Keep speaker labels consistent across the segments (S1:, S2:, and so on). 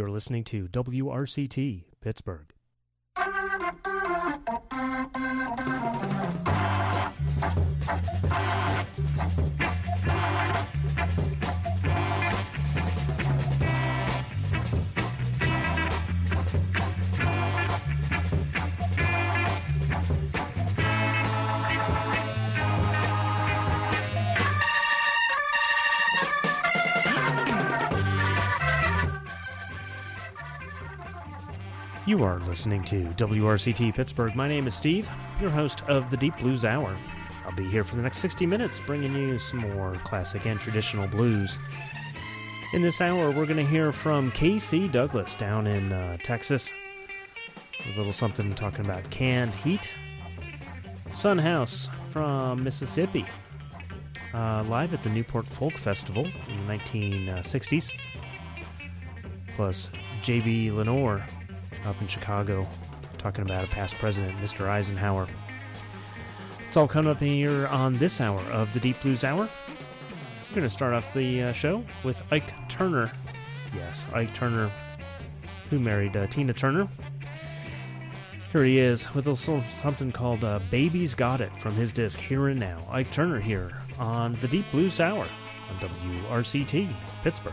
S1: You're listening to WRCT, Pittsburgh. You are listening to WRCT Pittsburgh. My name is Steve, your host of the Deep Blues Hour. I'll be here for the next 60 minutes bringing you some more classic and traditional blues. In this hour, we're going to hear from KC Douglas down in Texas. A little something talking about canned heat. Sun House from Mississippi, live at the Newport Folk Festival in the 1960s. Plus, J.B. Lenore up in Chicago, talking about a past president, Mr. Eisenhower. It's all coming up here on this hour of the Deep Blues Hour. We're going to start off the show with Ike Turner. Yes, Ike Turner, who married Tina Turner. Here he is with a little something called Baby's Got It from his disc Here and Now. Ike Turner here on the Deep Blues Hour on WRCT, Pittsburgh.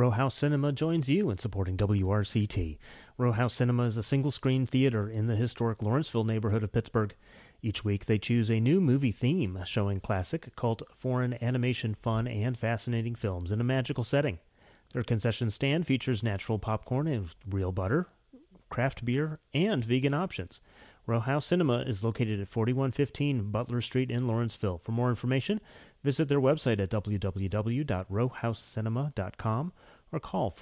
S1: Row House Cinema joins you in supporting WRCT. Row House Cinema is a single-screen theater in the historic Lawrenceville neighborhood of Pittsburgh. Each week they choose a new movie theme, showing classic, cult, foreign, animation, fun, and fascinating films in a magical setting. Their concession stand features natural popcorn and real butter, craft beer, and vegan options. Row House Cinema is located at 4115 Butler Street in Lawrenceville. For more information, visit their website at www.rowhousecinema.com or call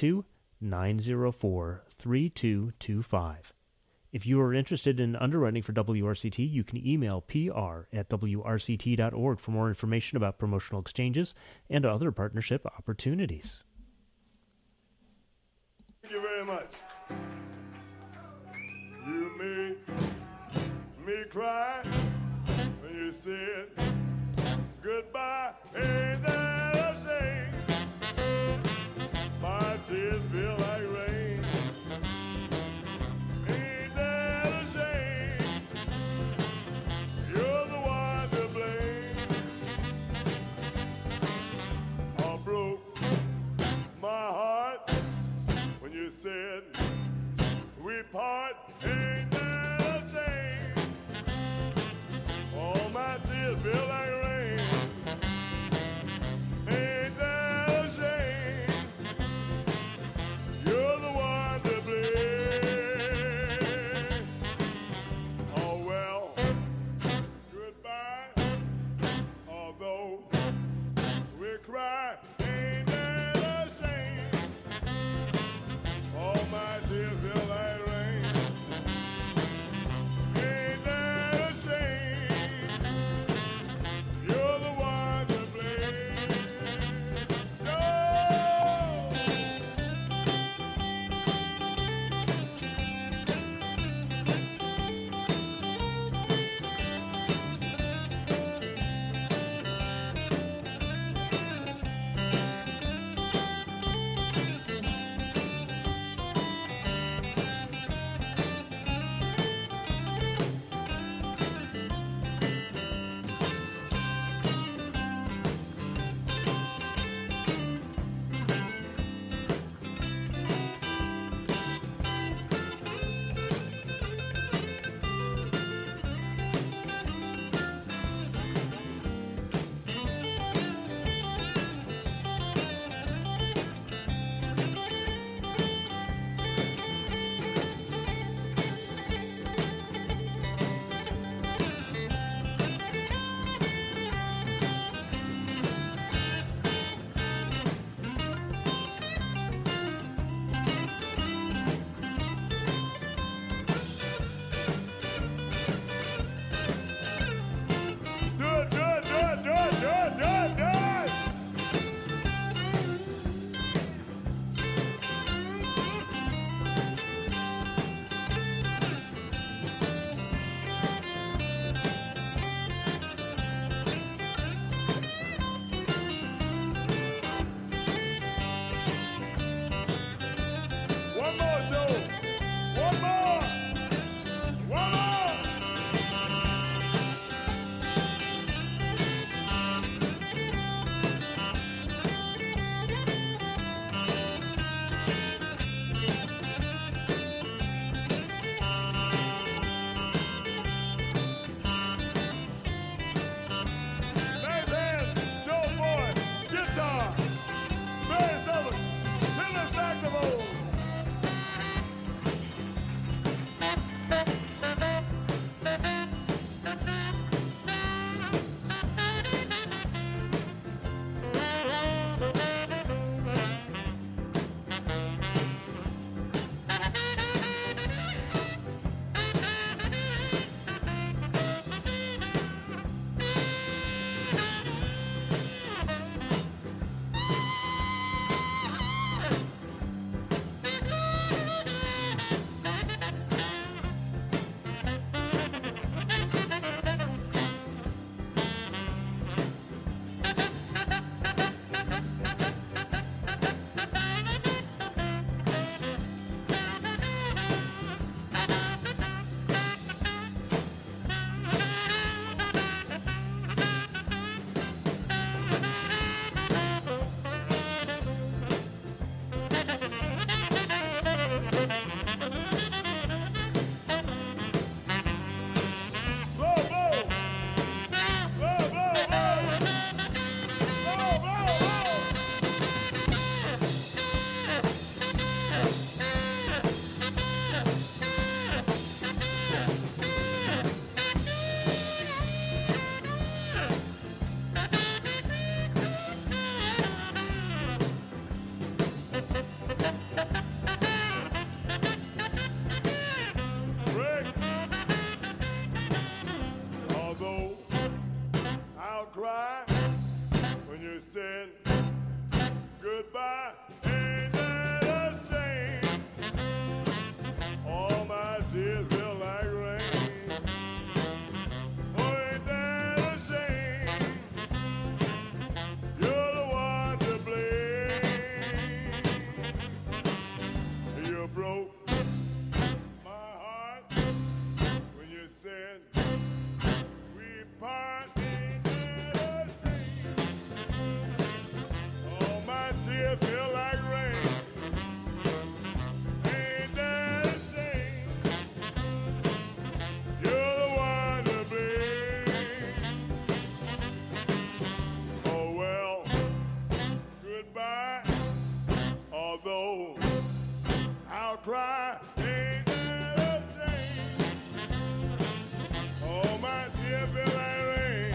S1: 412-904-3225. If you are interested in underwriting for WRCT, you can email pr@wrct.org for more information about promotional exchanges and other partnership opportunities.
S2: Thank you very much. You made me cry when you said goodbye. Ain't that a shame? My tears feel like rain. Ain't that a shame? You're the one to blame. I broke my heart when you said we part. Ain't that a shame? All my tears feel like rain. cry when you said goodbye. Ain't that a shame? All my tears feel like rain. Oh, ain't that a shame? You're the one to blame. You broke my heart when you said we part. Ain't that a shame? All my tears feel like rain. Ain't that a shame? You're the one to blame. Oh well, goodbye. Although I'll cry. Ain't that a shame? All my tears feel like rain.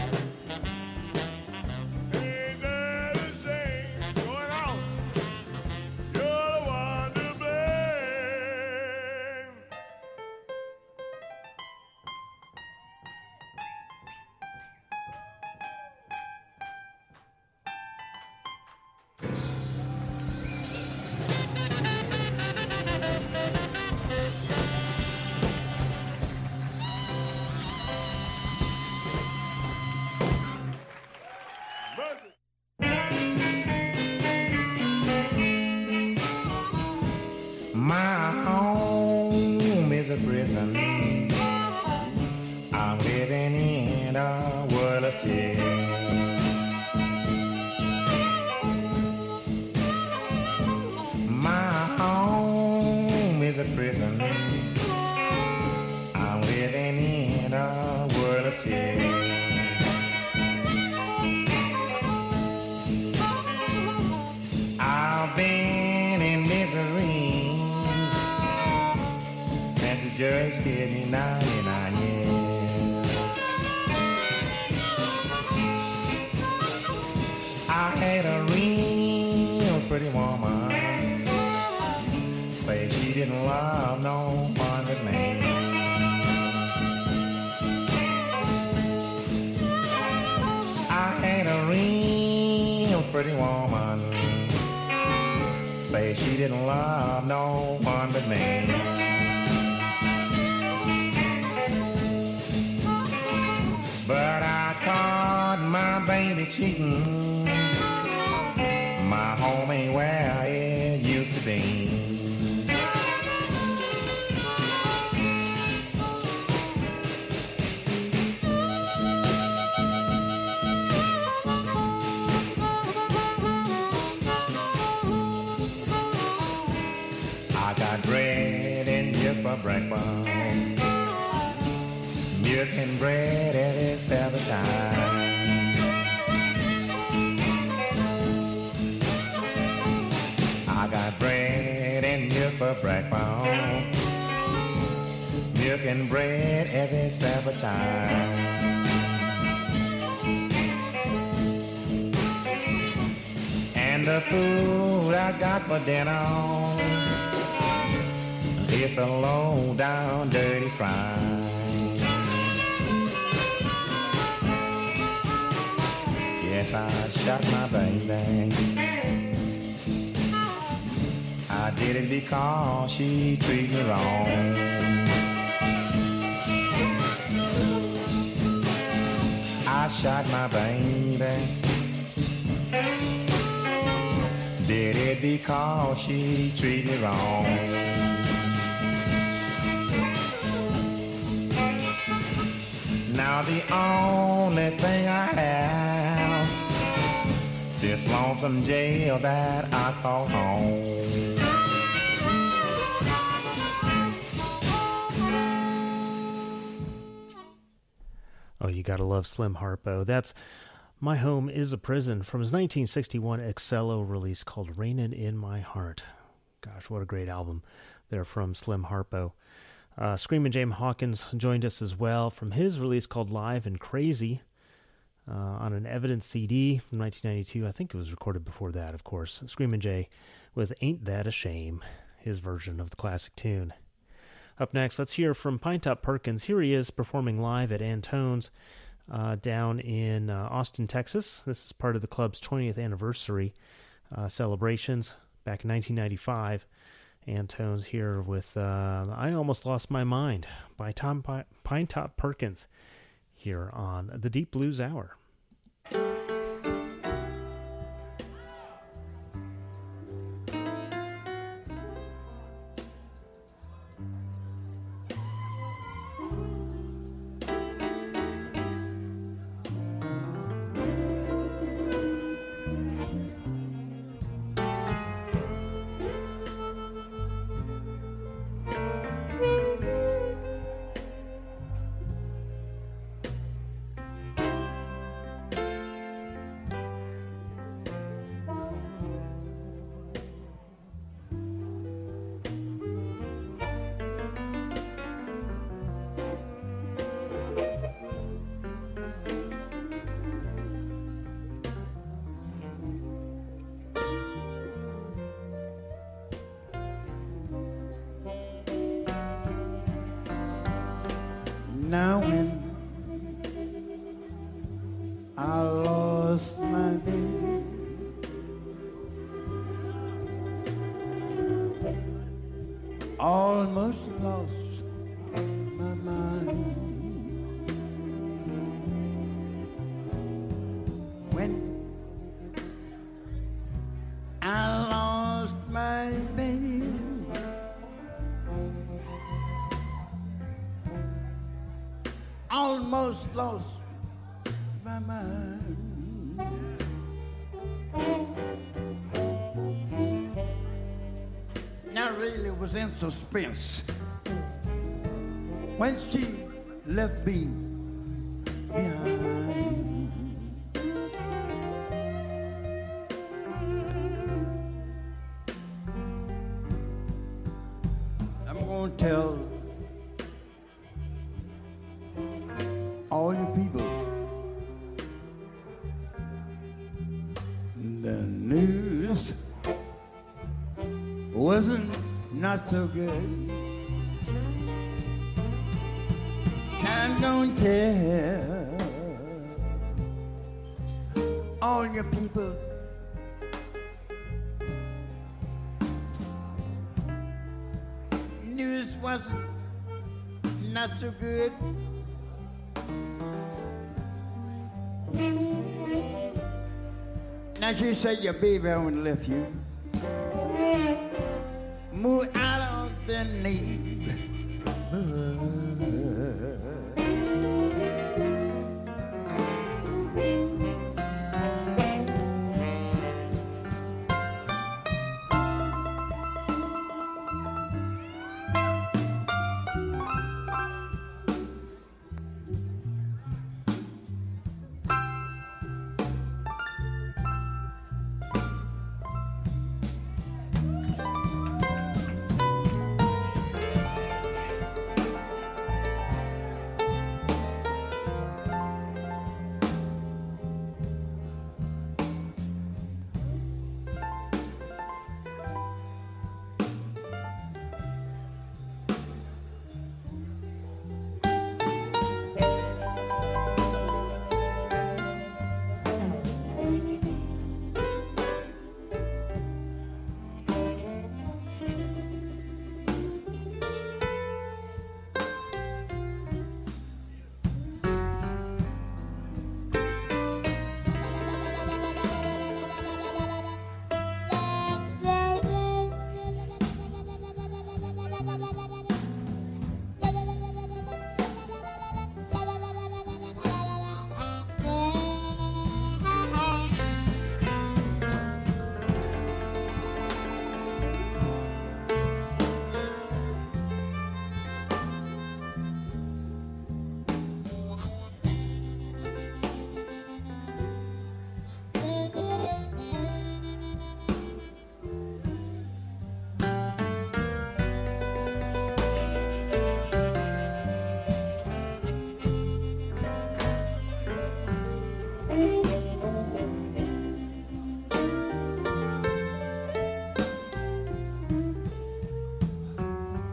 S2: Ain't that a shame? Going on. You're the one to blame. Mercy.
S3: My home is a prison. I'm living in a world of tears. My home is a prison. I'm living in a world of tears. I've been in misery since the judge gave me 99 years. I had a real pretty woman say she didn't love no one but me. I had a real pretty woman say she didn't love no one but me. But I caught my baby cheating. My home ain't where it used to be. I got bread and milk for breakfast, milk and bread every 7 times. I got bread and milk for breakfast, milk and bread every 7 times. And the food I got for dinner, it's a low down dirty crime. Yes, I shot my baby. I did it because she treated me wrong. I shot my baby. Did it because she treated me wrong. Now the only thing I have, this lonesome jail that I call home.
S1: Oh, you gotta love Slim Harpo. That's My Home is a Prison from his 1961 Excello release called Rainin' in My Heart. Gosh, what a great album there from Slim Harpo. Screamin' Jay Hawkins joined us as well from his release called Live and Crazy on an Evidence CD from 1992. I think it was recorded before that, of course. Screamin' Jay with Ain't That a Shame, his version of the classic tune. Up next, let's hear from Pinetop Perkins. Here he is performing live at Antone's down in Austin, Texas. This is part of the club's 20th anniversary celebrations back in 1995. Antone's here with I Almost Lost My Mind by Pinetop Perkins here on the Deep Blues Hour.
S4: Now when I lost my baby, almost lost my mind. When I lost my baby, almost lost my mind. I really was in suspense when she left me behind. I'm gonna tell all you people the news wasn't not so good. I'm gonna tell all you people news wasn't not so good. Now she said your baby won't left you. Move out of the neighborhood.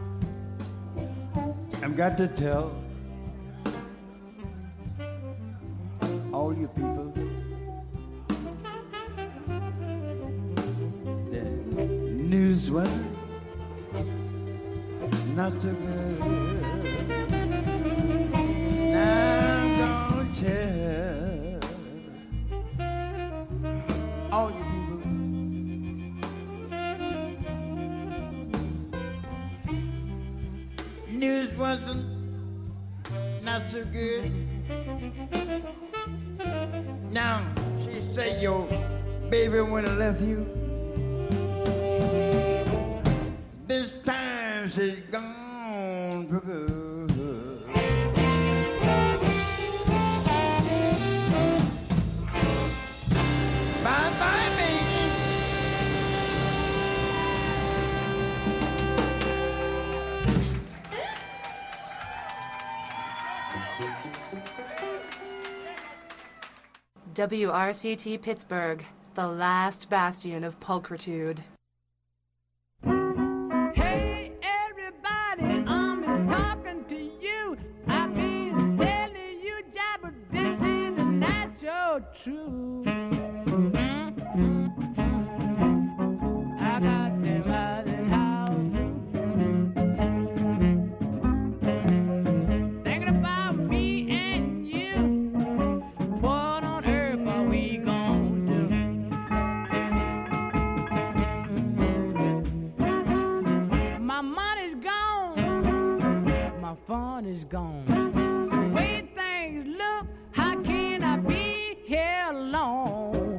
S4: I've got to tell all you people. The news was not so good. Now I'm gonna tell all you people. News wasn't not so good. Now she said your baby when I left you. This time she's gone for good. Bye bye, baby.
S5: WRCT Pittsburgh, the last bastion of pulchritude.
S6: Hey everybody, I'm just talking to you. I've been telling you, Job, but this is not so true. I got them out in house, thinking about me and you. What on earth are we gonna do? My money's gone, my fun is gone. The way things look, how can I be here alone?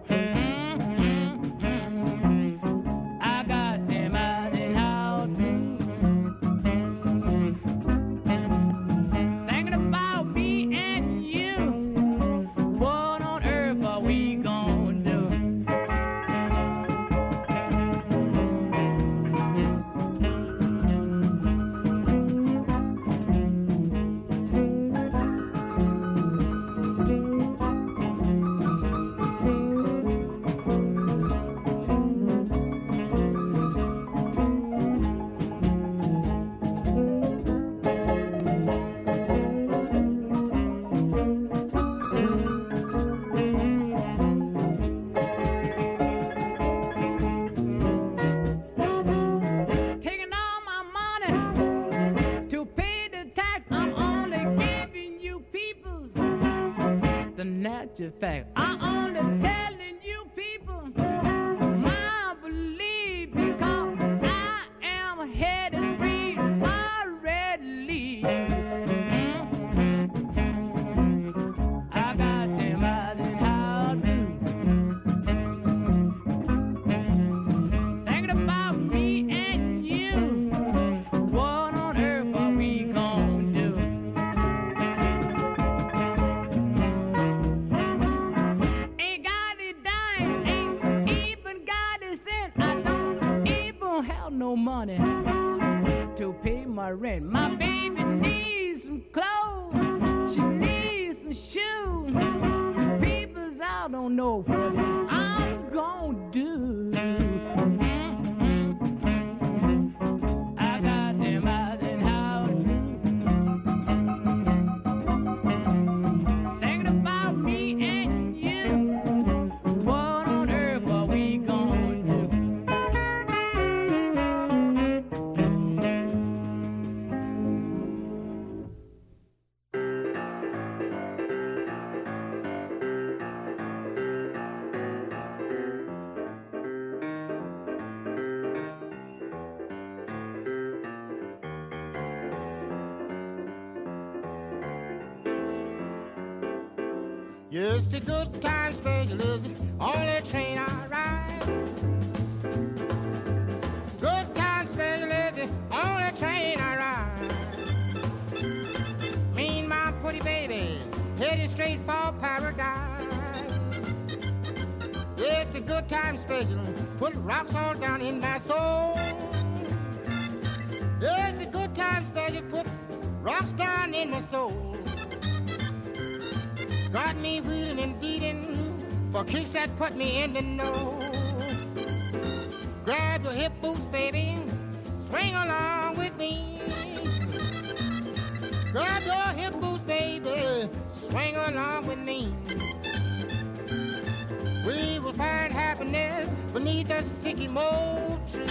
S6: I got them out in house, thinking about me and you. What on earth are we gonna do? Taking all my money to pay the tax. I'm only giving you people the natural fact. I'm only telling you people my belief because I am headed straight already. I got them out in house, thinking about me and you. What on earth are we gonna do? Ain't got a dime, ain't even got a cent. I don't even have no money to pay my rent. My baby needs some clothes, she needs some shoes. People's I don't know what is I'm gonna do. I got them out in house, thinking about me and you. What on earth are we gonna do?
S3: Yes, the good time special is the only train I ride. Good time special is the only train I ride. Me and my pretty baby headed straight for paradise. Yes, the good time special put rocks all down in my soul. Yes, the good time special put rocks down in my soul. Got me wheeling and deeding for kicks that put me in the know. Grab your hip boots, baby, swing along with me. Grab your hip boots, baby, swing along with me.
S7: same old tree.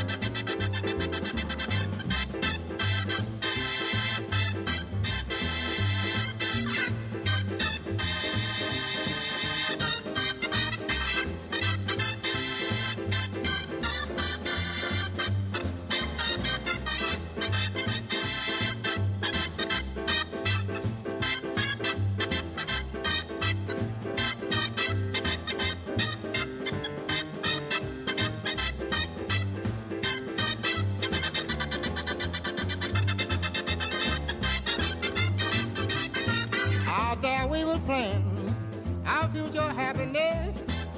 S7: Out there we was planning our future happiness.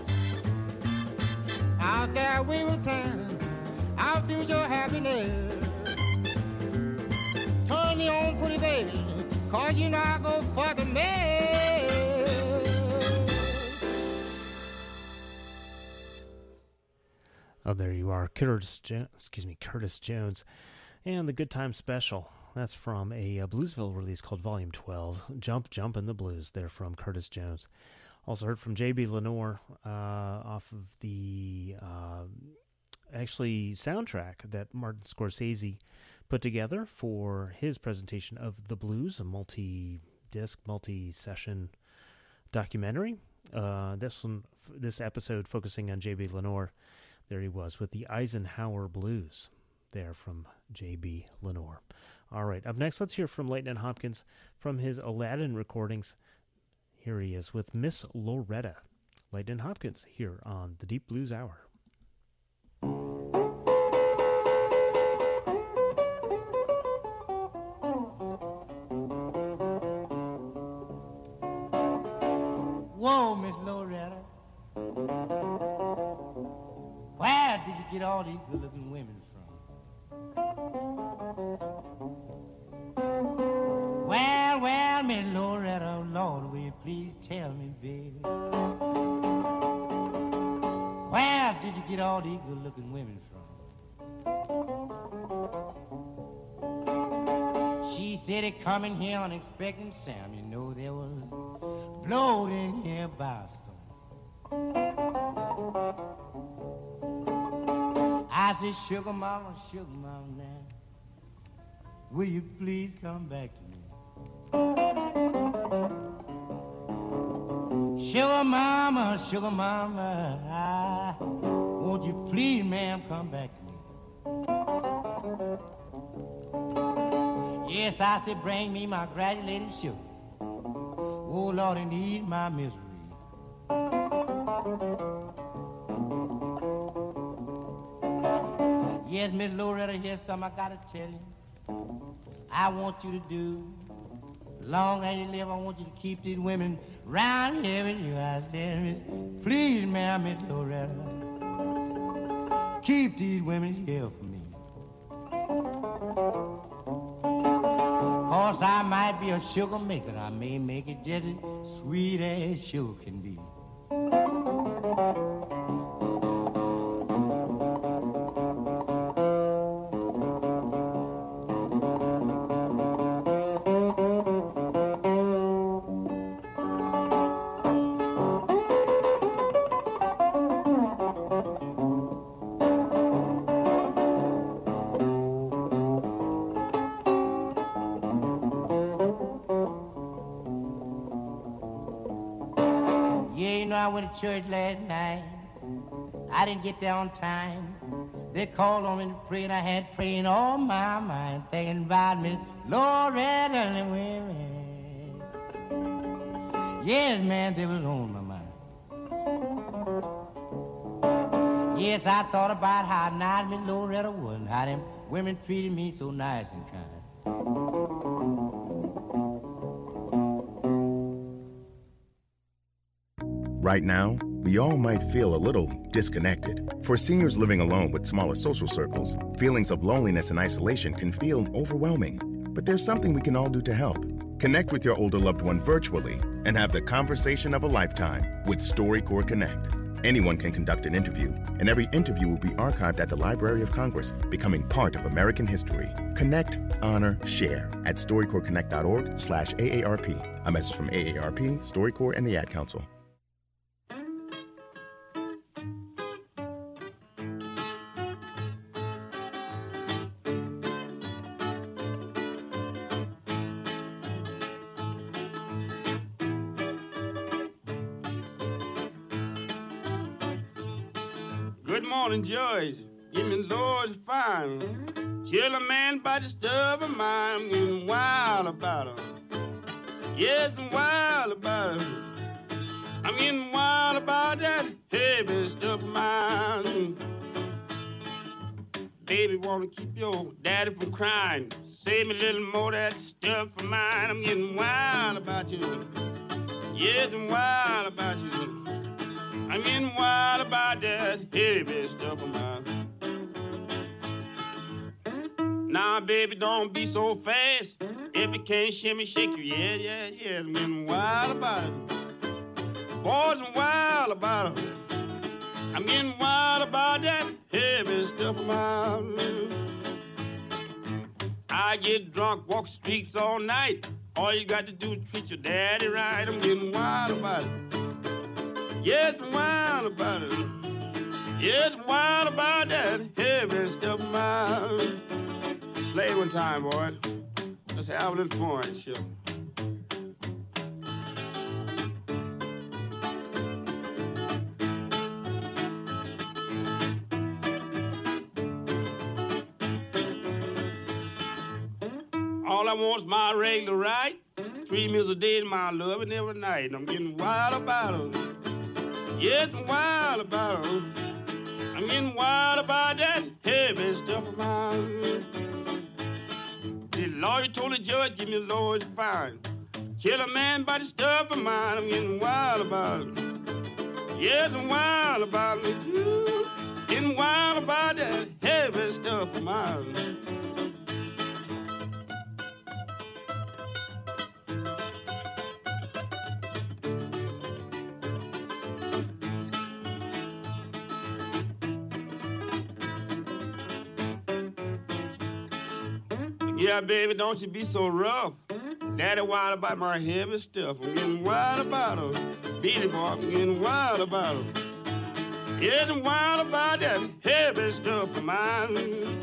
S7: Out there we was planning our future happiness. Turn me on, pretty baby, 'cause you know I go for the man.
S1: Oh, there you are, Curtis Jones, and the Good Time Special. That's from a Bluesville release called Volume 12, Jump, Jump in the Blues. They're from Curtis Jones. Also heard from J.B. Lenore off of the soundtrack that Martin Scorsese put together for his presentation of The Blues, a multi-disc, multi-session documentary. This episode focusing on J.B. Lenore. There he was with the Eisenhower Blues. There from J.B. Lenore. All right, up next, let's hear from Leighton Hopkins from his Aladdin recordings. Here he is with Miss Loretta. Leighton Hopkins here on the Deep Blues Hour.
S7: Whoa, Miss Loretta, where did you get all these good-looking women from? Well, Miss Loretta, Lord, will you please tell me, baby, where did you get all these good-looking women from? She said they come in here unexpected, Sam. You know there was blood in here by a storm. I said, sugar mama, now, will you please come back to me? Sugar mama, won't you please, ma'am, come back to me? Yes, I said, bring me my granulated sugar. Oh, Lord, it need my misery. Yes, Miss Loretta, here's something I gotta tell you. I want you to do. Long as you live, I want you to keep these women round here with you. I said, Miss, please, ma'am, Miss Loretta, keep these women here for me. 'Cause I might be a sugar maker. I may make it just as sweet as sugar can be. I went to church last night. I didn't get there on time. They called on me to pray, and I had praying on my mind, thinking about me, Loretta and women. Yes, man, they was on my mind. Yes, I thought about how nice Miss Loretta was, and how them women treated me so nice and kind.
S8: Right now, we all might feel a little disconnected. For seniors living alone with smaller social circles, feelings of loneliness and isolation can feel overwhelming. But there's something we can all do to help. Connect with your older loved one virtually and have the conversation of a lifetime with StoryCorps Connect. Anyone can conduct an interview, and every interview will be archived at the Library of Congress, becoming part of American history. Connect, honor, share at StoryCorpsConnect.org/AARP. A message from AARP, StoryCorps, and the Ad Council.
S9: Good morning, George. Give me Lord's fine. Kill a man by the stuff of mine. I'm getting wild about her. Yes, I'm wild about her. I'm getting wild about that heavy stuff of mine. Baby, wanna keep your daddy from crying. Save me a little more of that stuff of mine. I'm getting wild about you. Yes, I'm wild about you. I'm getting wild about that heavy stuff of mine. Now, baby, don't be so fast. If you can't shimmy, shake you. Yeah. I'm getting wild about it. Boys, I'm wild about it. I'm getting wild about that heavy stuff of mine. I get drunk, walk streets all night. All you got to do is treat your daddy right. I'm getting wild about it. Yes, I'm wild about it. Yes, I'm wild about that heavy stuff of mine. Play it one time, boys. Let's have a little fun, sure. All I want is my regular right. 3 meals a day to my love and every night. And I'm getting wild about her. Yes, I'm wild about her. I'm getting wild about that heavy stuff of mine. The lawyer told the judge, give me a Lord's fine. Kill a man by the stuff of mine. I'm getting wild about it. Yes, I'm wild about it. Getting wild about that heavy stuff of mine. Yeah, baby, don't you be so rough. Daddy wild about my heavy stuff. I'm getting wild about her. Beady boy, I'm getting wild about her. Yeah, I'm wild about that heavy stuff of mine.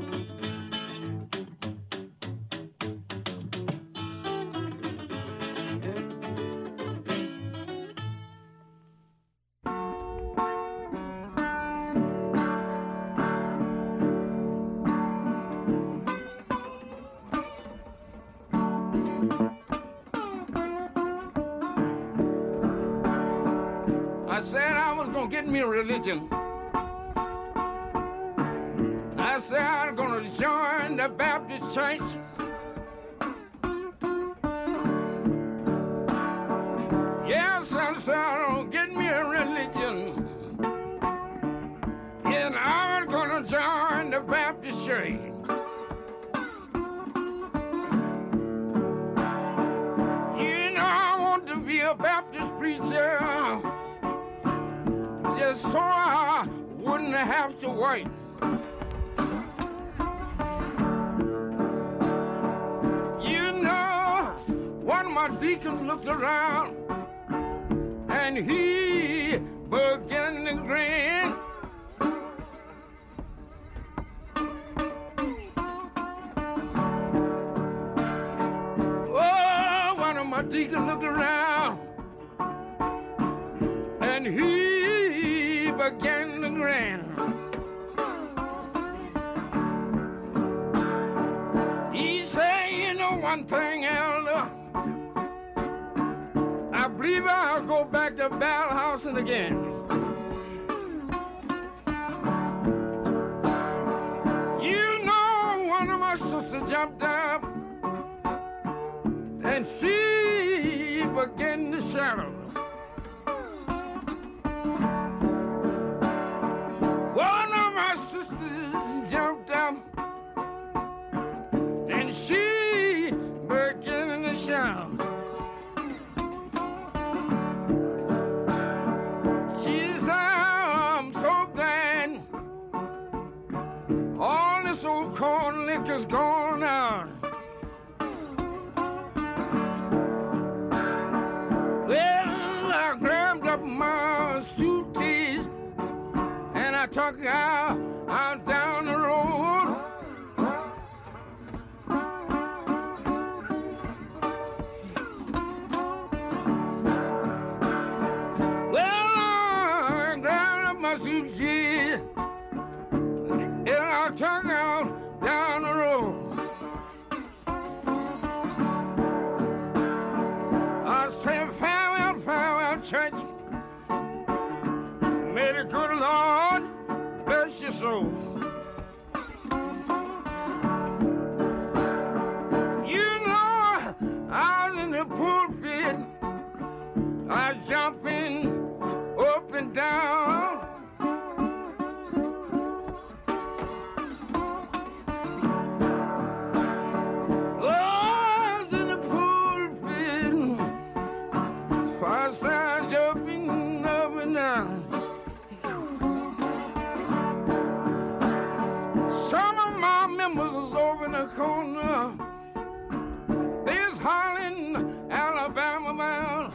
S10: I said I was gonna get me a religion. I said I'm gonna join the Baptist church. Yes, I said I'm gonna get me a religion. And I'm gonna join the Baptist church. You know I want to be a Baptist preacher, just so I wouldn't have to wait. You know, one of my deacons looked around and he began to grin. Oh, one of my deacons looked around and he began to grin. He said, you know one thing, Elder, I believe I'll go back to Ballhausen again. You know, one of my sisters jumped up and she began to shout. One of my sisters jumped up and she began to shout. She said, I'm so glad all this old corn liquor's gone out. Well, I grabbed up my suitcase and I took her out down the road. Well, I grabbed up my suitcase church. May the good Lord bless your soul. You know, I was in the pulpit, I was jumping up and down. Corner, there's Harlan, Alabama bound.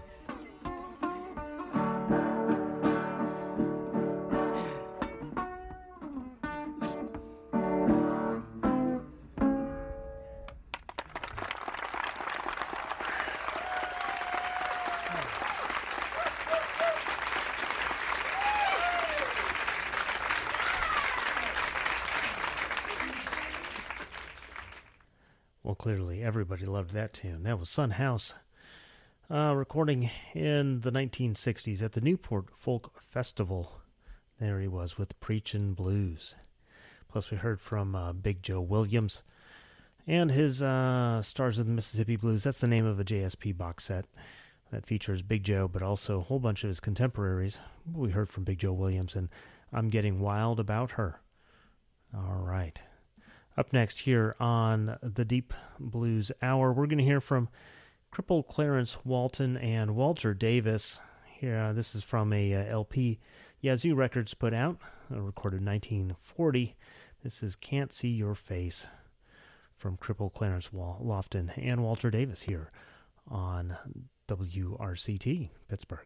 S1: Well, clearly everybody loved that tune. That was Son House, recording in the 1960s at the Newport Folk Festival. There he was with Preachin' Blues. Plus we heard from Big Joe Williams and his Stars of the Mississippi Blues. That's the name of a JSP box set that features Big Joe, but also a whole bunch of his contemporaries. We heard from Big Joe Williams and I'm Getting Wild About Her. All right. Up next here on the Deep Blues Hour, we're going to hear from cripple Clarence Walton and Walter Davis. Here, this is from a LP Yazoo Records put out, recorded in 1940. This is Can't See Your Face from cripple Clarence Walton and Walter Davis here on WRCT Pittsburgh.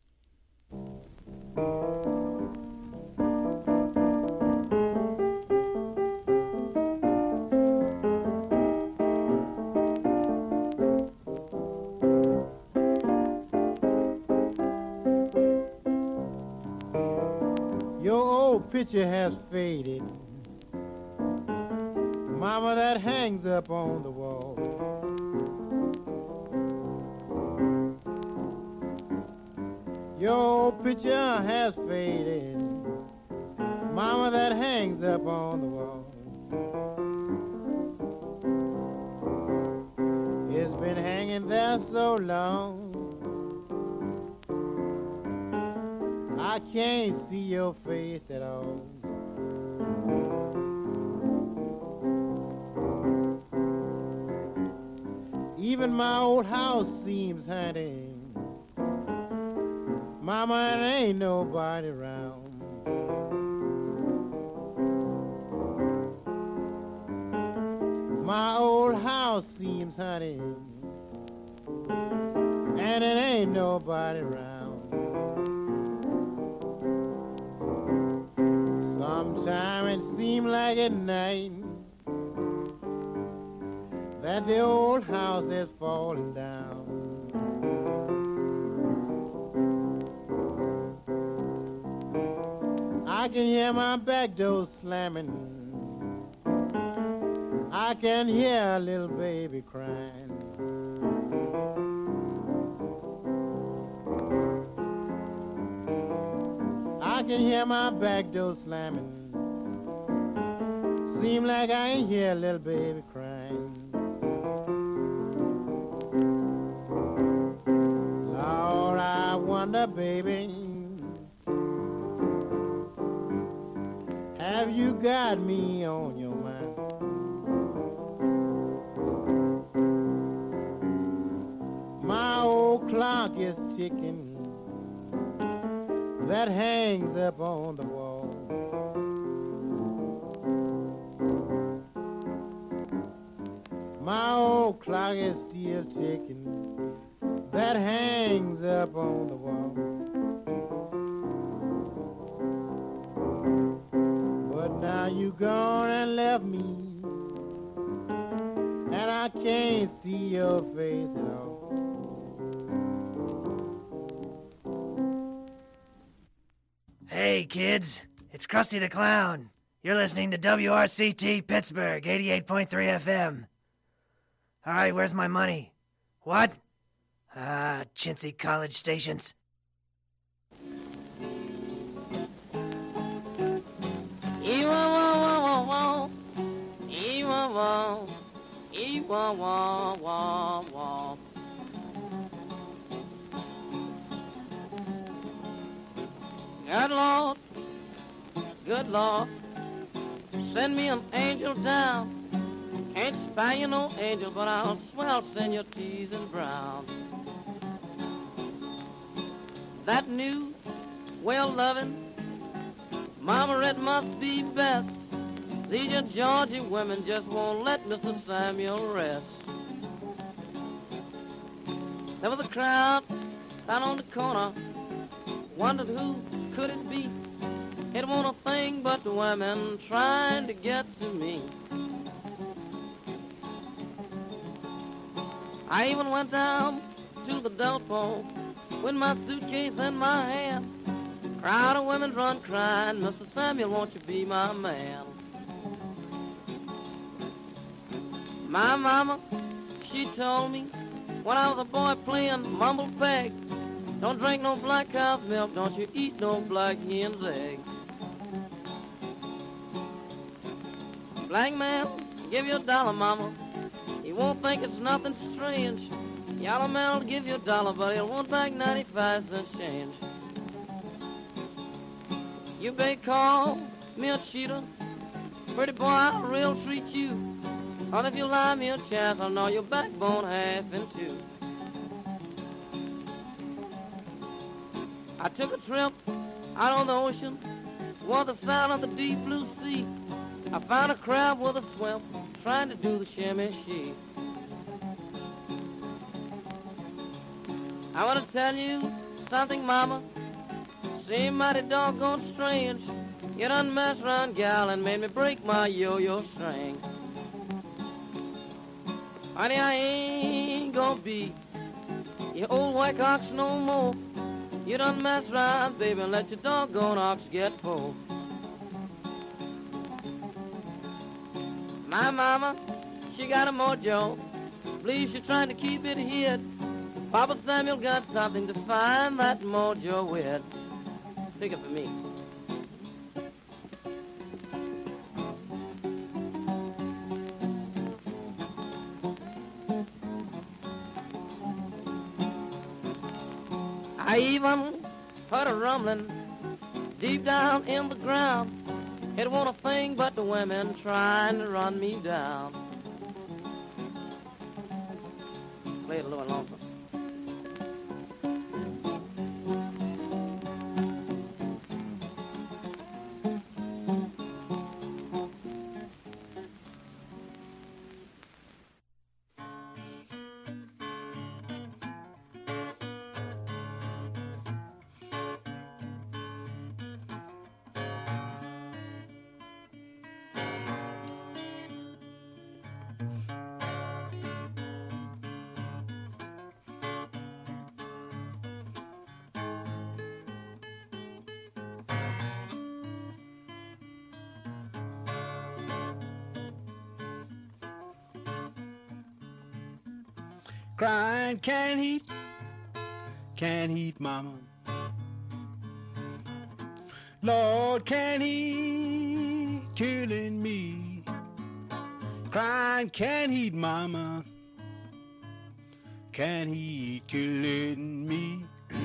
S11: Picture has faded, mama, that hangs up on the wall. Your picture has faded, mama, that hangs up on the wall. It's been hanging there so long, I can't see your face at all. Even my old house seems haunted, mama, there ain't nobody around. My old house seems haunted, and it ain't nobody around. Sometime it seems like at night that the old house is falling down. I can hear my back door slamming, I can hear a little baby crying. I can hear my back door slamming, seem like I ain't hear a little baby crying. Lord, I wonder, baby, have you got me on your mind? My old clock is ticking, that hangs up on the wall. My old clock is still ticking, that hangs up on the wall. But now you gone and left me, and I can't see your face at all.
S12: Hey, kids, it's Krusty the Clown. You're listening to WRCT Pittsburgh, 88.3 FM. All right, where's my money? What? Chintzy college stations.
S7: Got Lord, good Lord, send me an angel down. Can't spy you no angel, but I'll send your teas and brown. That new, well-loving, Mama, it must be best. These are Georgia women just won't let Mr. Samuel rest. There was a crowd down on the corner, wondered who could it be. It wasn't a thing but the women trying to get to me. I even went down to the telephone with my suitcase in my hand. Crowd of women run crying, Mr. Samuel, won't you be my man? My mama, she told me when I was a boy playing mumble peg, don't drink no black cow's milk, don't you eat no black hen's egg. Black man, give you $1, mama. He won't think it's nothing strange. Yellow man will give you $1, but he'll want back 95 cents change. You may call me a cheater, pretty boy, I'll real treat you. Or if you lie me a chance, I'll gnaw your backbone half in two. I took a trip out on the ocean, was the sound of the deep blue sea. I found a crab with a swim, trying to do the shimmy she. I want to tell you something, mama, seem mighty doggone strange. You done messed around, gal, and made me break my yo-yo string. Honey, I ain't gonna be your old white ox no more. You done mess around, baby, and let your doggone ox get full. My mama, she got a mojo. Believe she's trying to keep it hid. Papa Samuel got something to find that mojo with. Pick it for me. I even heard a rumbling deep down in the ground. It wasn't a thing but the women trying to run me down. Play it a little longer.
S13: Crying can't heat, mama. Lord, can't heat, killing me. Crying can't heat, mama. Can't heat, killing me.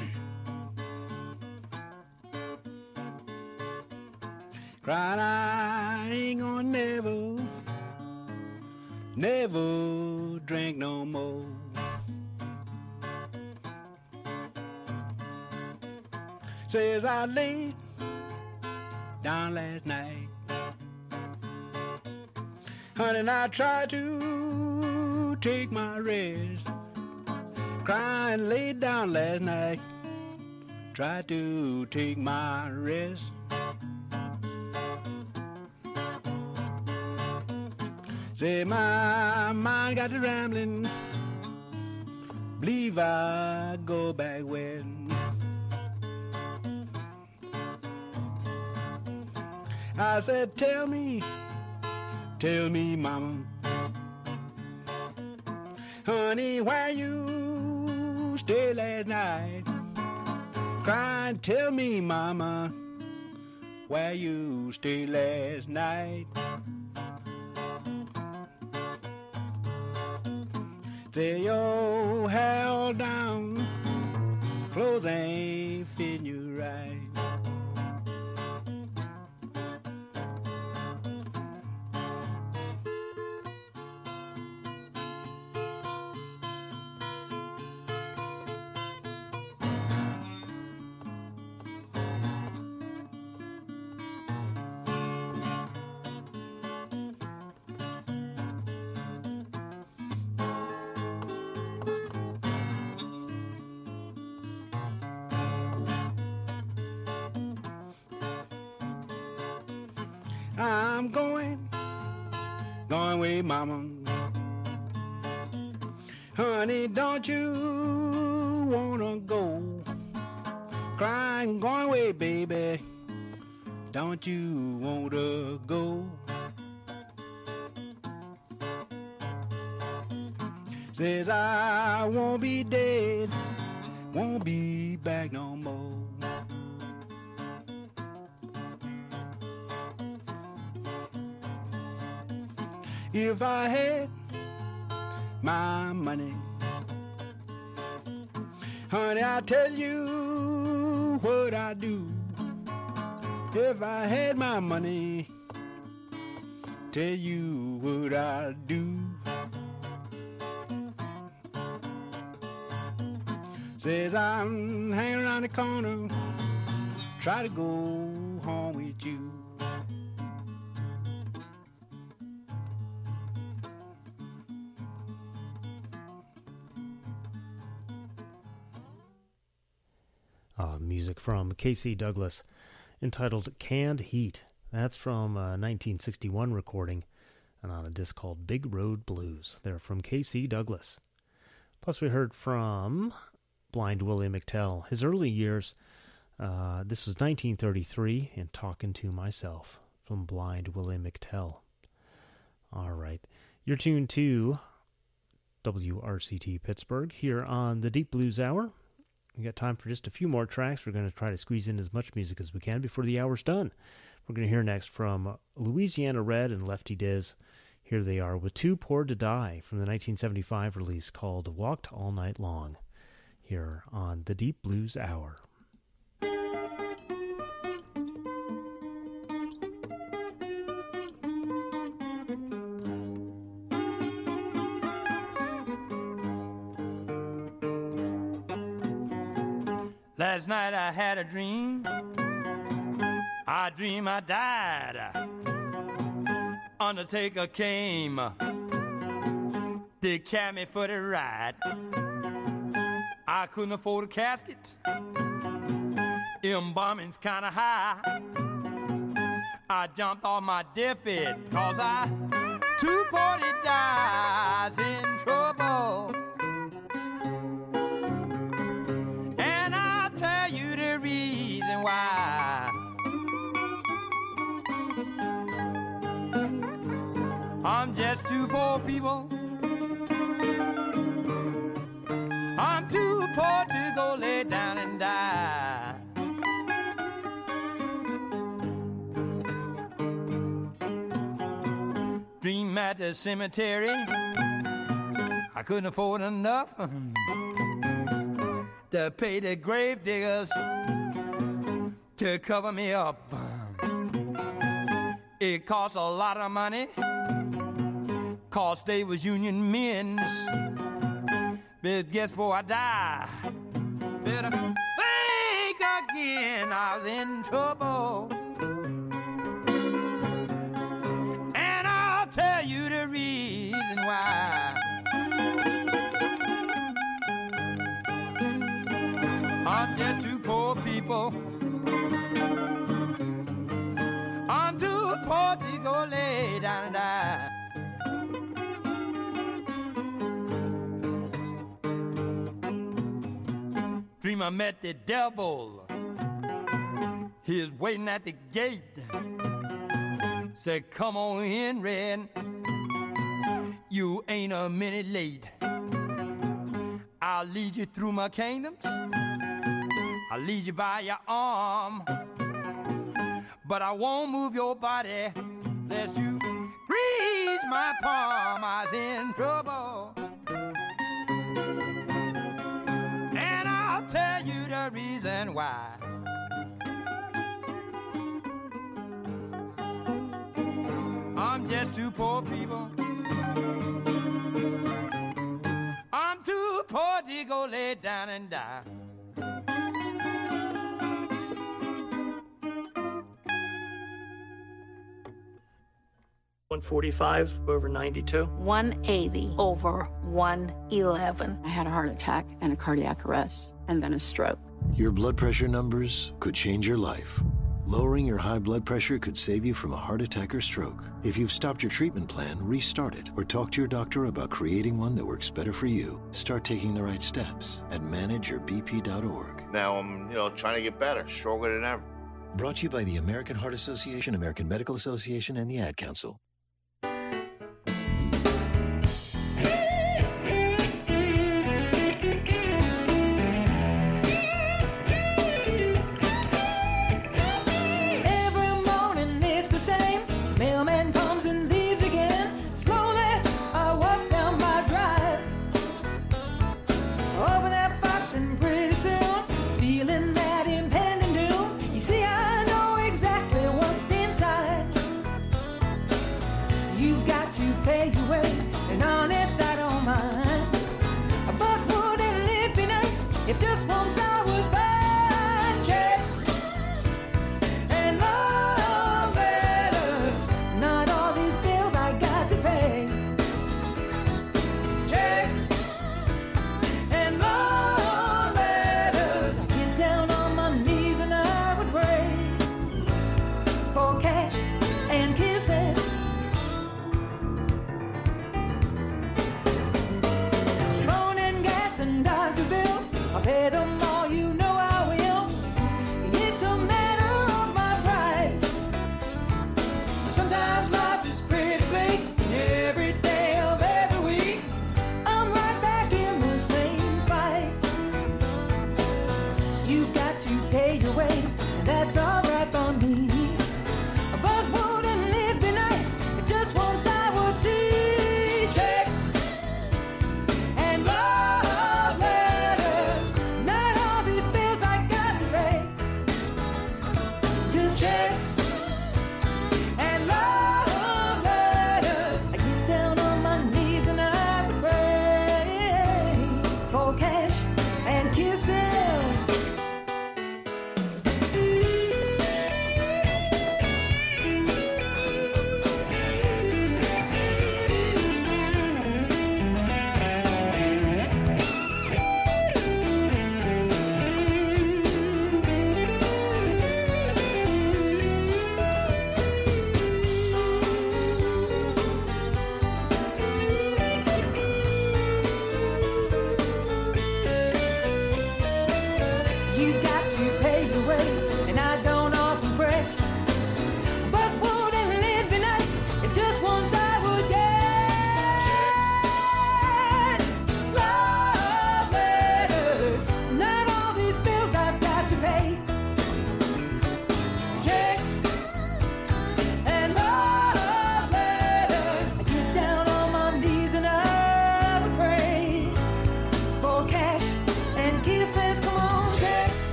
S13: Crying I ain't gonna never drink no more. Says I laid down last night, honey, and I tried to take my rest. Crying, laid down last night, tried to take my rest. Say my mind got to rambling, believe I go back west. I said, tell me, mama, honey, where you stay last night? Crying, tell me, mama, where you stay last night? Say your hair down, clothes ain't fitting you right. I'm going away, mama. Honey, don't you wanna go? Crying, going away, baby. Don't you wanna go? Says I won't be dead, won't be back no more. If I had my money, honey, I tell you what I'd do. If I had my money, tell you what I'd do. Says I'm hanging around the corner, try to go home with you.
S1: Music from K.C. Douglas, entitled Canned Heat. That's from a 1961 recording, and on a disc called Big Road Blues. They're from K.C. Douglas. Plus, we heard from Blind Willie McTell. His early years, this was 1933, and Talking to Myself from Blind Willie McTell. All right. You're tuned to WRCT Pittsburgh here on the Deep Blues Hour. We got time for just a few more tracks. We're going to try to squeeze in as much music as we can before the hour's done. We're going to hear next from Louisiana Red and Lefty Diz. Here they are with Too Poor to Die from the 1975 release called Walked All Night Long, here on the Deep Blues Hour.
S14: Last night I had a dream. I dreamed I died. Undertaker came to carry me for the ride. I couldn't afford a casket. Embalming's kinda high. I jumped off my deathbed 'cause I too poor to die, in trouble. Tell you the reason why. I'm just too poor, people. I'm too poor to go lay down and die. Dream at the cemetery. I couldn't afford enough to pay the grave diggers to cover me up. It cost a lot of money, 'cause they was union men's. But guess before I die, better think again, I was in trouble. And I'll tell you the reason why. I'm just too poor, people. I'm too poor to go lay down and die. Dream I met the devil. He's waiting at the gate. Said, come on in, Red. You ain't a minute late. I'll lead you through my kingdoms. I'll lead you by your arm. But I won't move your body unless you grease my palm. I was in trouble. And I'll tell you the reason why. I'm just two poor people. I'm too poor to go lay down and die.
S15: 145 over 92.
S16: 180 over 111.
S17: I had a heart attack and a cardiac arrest, and then a stroke.
S18: Your blood pressure numbers could change your life. Lowering your high blood pressure could save you from a heart attack or stroke. If you've stopped your treatment plan, restart it or talk to your doctor about creating one that works better for you. Start taking the right steps at manageyourbp.org.
S19: Now I'm, trying to get better, stronger than ever.
S18: Brought to you by the American Heart Association, American Medical Association, and the Ad Council.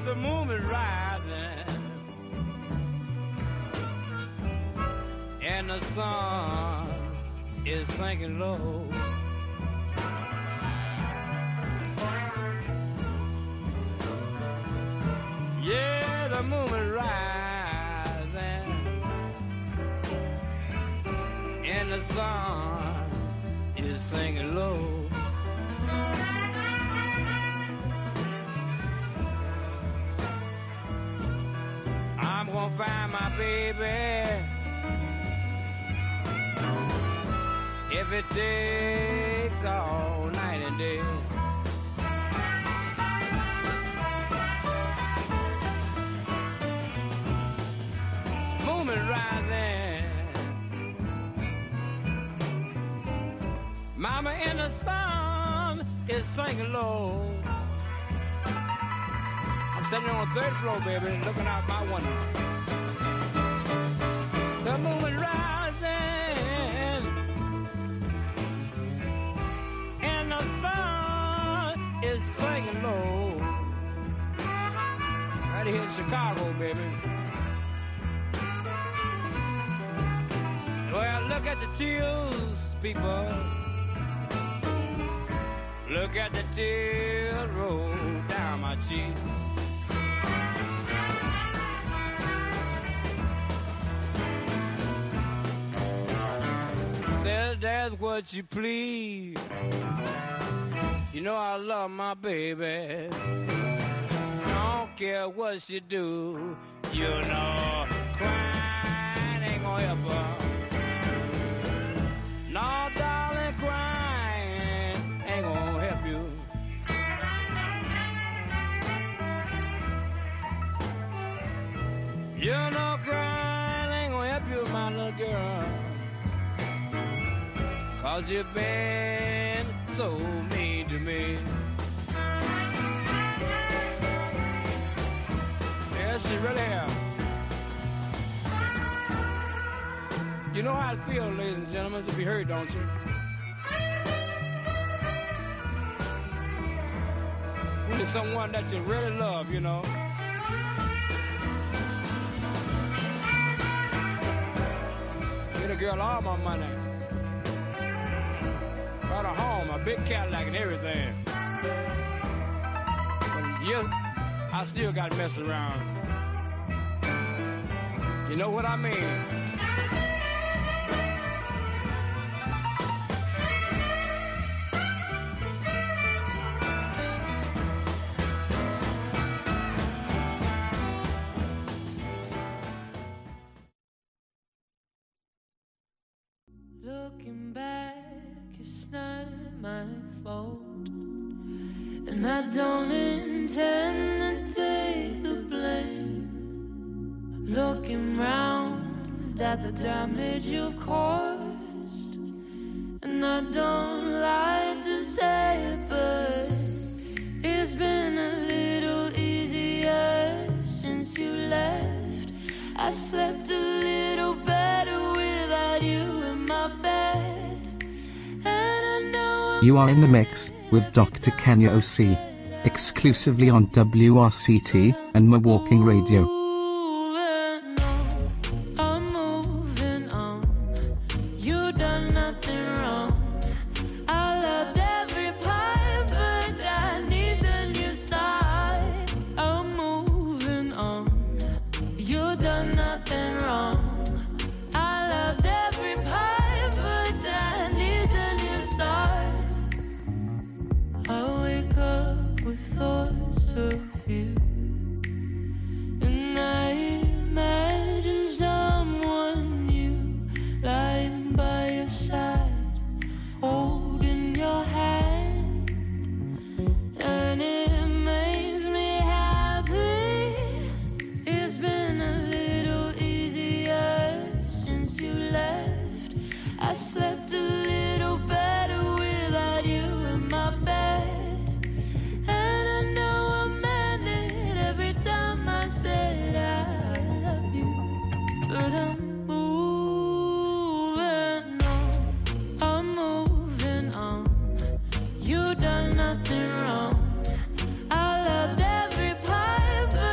S14: the moon is rising and the sun is sinking low. Yeah, the moon is rising and the sun is sinking low. I'm gonna find my baby if it takes all night and day. Moon is rising, mama, and the sun is sinking low. I'm sitting on the 3rd floor, baby, looking out my window. The moon is rising and the sun is sinking low. Right here in Chicago, baby. Well, look at the tears, people. Look at the tears roll down my cheek. Says that's what you please. You know I love my baby. Don't care what she do. You know crying ain't gonna help her. No, darling, crying ain't gonna help you. You know crying ain't gonna help you, my little girl. 'Cause you've been so mean to me. Yes, she really have. You know how it feels, ladies and gentlemen, to be hurt, don't you? When it's someone that you really love, you know. Get a girl all my money. Bought a home, a big Cadillac and everything. But yeah, I still got to mess around. You know what I mean?
S20: Looking back, it's not my fault, and I don't intend to take the blame. Looking round at the damage you've caused, and I don't like to say it, but it's been a little easier since you left. I slept a little better without you in my bed, and I know
S21: You are in the mix with Dr. Kenya OC, exclusively on WRCT and Milwaukee Radio.
S20: I'm moving on. You done nothing wrong. I loved every part, but I need a new side. I'm moving on. You done nothing wrong. I loved every part, but I need a new start. I wake up with thoughts of you, and I imagine someone new lying by your side, holding your hand, and it makes me happy. It's been a little easier since you left. I slept a little better without you in my bed, and I know I meant it every time I said I love you. But I'm moving on. I'm moving on. You done nothing wrong. I loved every part, but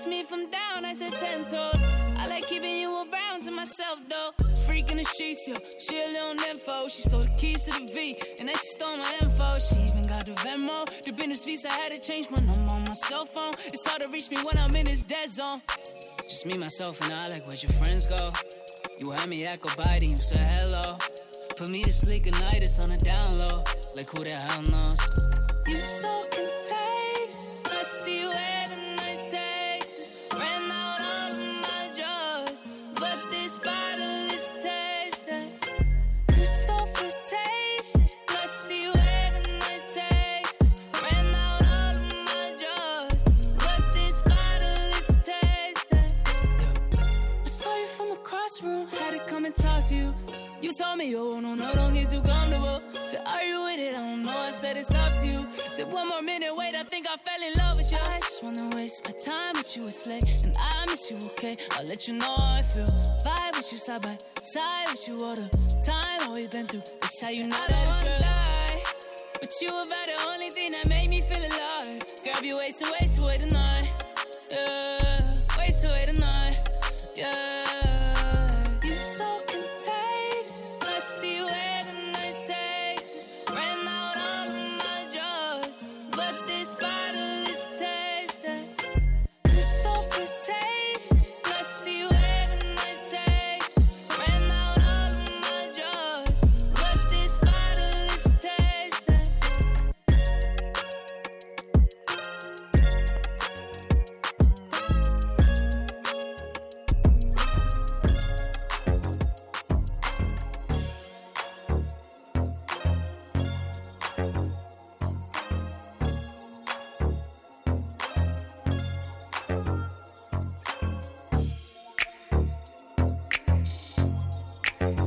S20: asked me if I'm down, I said 10 toes. I like keeping you around to myself, though. Freak in the streets, yo, she a little nympho. She stole the keys to the V, and then she stole my info. She even got the Venmo. The business fees, I had to change my number on my cell phone. It's hard to reach me when I'm in this dead zone. Just me, myself, and I, like, where'd your friends go? You had me echo biting, you said hello. Put me to sleep at night, it's on a down low. Like, who the hell knows? You so contagious. Let's see where the night takes us. Ran out all of my drugs, but this bottle is tasting. You so flirtatious. Let's see where the night takes us. Ran out all of my drugs, but this bottle is tasting. I saw you from across the room, had to come and talk to you. You told me, oh, no, don't get too comfortable. Said, are you with it? I don't know, I said it's up to you. Said, one more minute, wait, I think I fell in love with you. I just wanna waste my time with you, it's late. And I miss you, okay? I'll let you know how I feel. Vibe with you, side by side with you all the time. All we've been through, it's how you know that it's real life. But you about the only thing that made me feel alive. Grab your waist and waist away the night.